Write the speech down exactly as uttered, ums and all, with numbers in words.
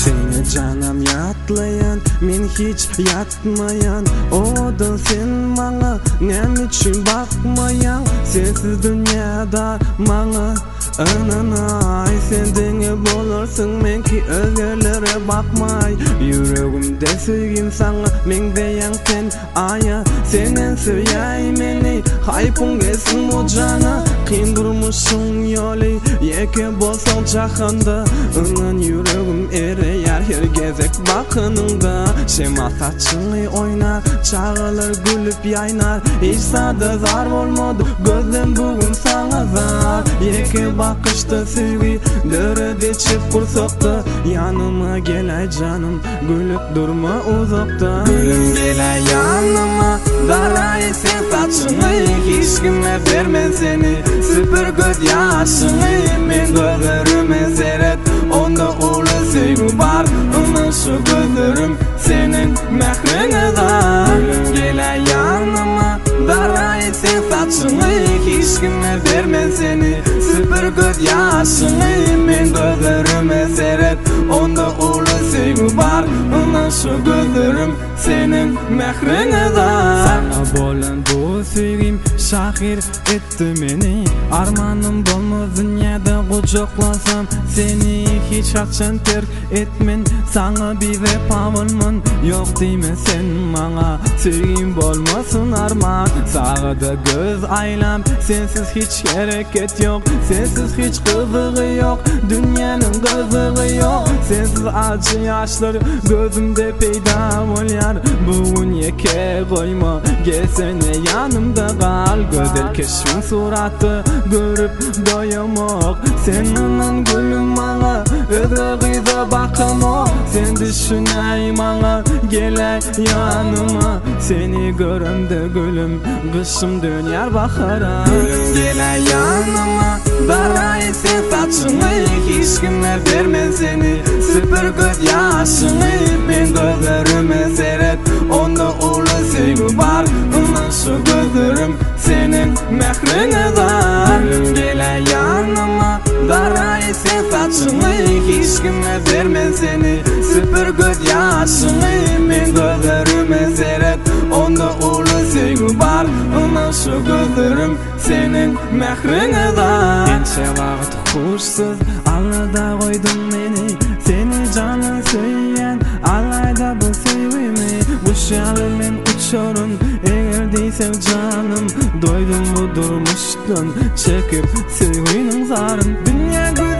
Seni canım yatlayan, men hiç yatmayan. Odan sen bana nem için bakmayan. Sensiz dünyada bana ananay. Sen denge bolursun men ki özgerlere bakmay. Yüreğimde sevgim sana, men deyan sen aya. Senen söyley meni, haypun gelsin bu cana. Kıyın durmuşsun yolu, yeke bolsan cahanda. Inan yüreğim ere yer her gezek bakınında. Şema saçını oynar, çağılır gülüp yaynar. Hiç sada zar olmadı, gözlem bugün sana zar. Yeke bakışta sevgi, dörede çip kursakta. Yanıma gelay canım, gülüp durma uzakta. Gülüm gelay yanıma, darayı sen saçını. Hiç kime vermez seni, süpür göz yaşını. Men gözlerime seyret, onda ulu sevgi var. Ama şu gözlerim senin mehrine da. Gülüm gelay yanıma, darayı sen saçını. Hiç kime vermez seni, süpür göz yaşını. Men gözlerime seyret, onda ulu sevgi var. Ama şu gözlerim senin mehrine da. Sana bolan bu sevgim şahir etti meni. Armanım bolmaz dünyada kucaklasam seni. Hiç açan terk etmen, sana bir vefamın yok diyme sen bana. Sevgim bolmasın arman, sağda göz aylam. Sensiz hiç hareket yok, sensiz hiç kızığı yok. Dünyanın kızığı yok, sensiz acı yaşlar gözümde peyda olyar. Bugün yeke koyma, gelsene yanımda kal. Güzel keşfin suratı görüp doyamak. Senin gülüm bana, özge kıza bakama. Sen düşüney bana, geley yanıma. Seni görümde gülüm, kışım döner bakara. Gülüm geley yanıma, darayı sen saçını. Hiç kime vermez seni, süpür göz yaşını. Men gözlerime seyret, onda ulu sevgi var. Ama şu gözlerim senin mehrine da. Gülüm geley yanıma, darayı sen saçını. Hiç kime vermez seni, süpür göz yaşını. Men gözlerime seyret, onda ulu sevgi var. Ama şu gözlerim senin mehrine da. Ençe vakit kuşsuz alada koydun beni. Seni canın söyleyen alayda bu sevimi. Bu şalımın uçorun eğer değilsen canım. Doydum bu durmuştan çekip sevginin zarın. Dünya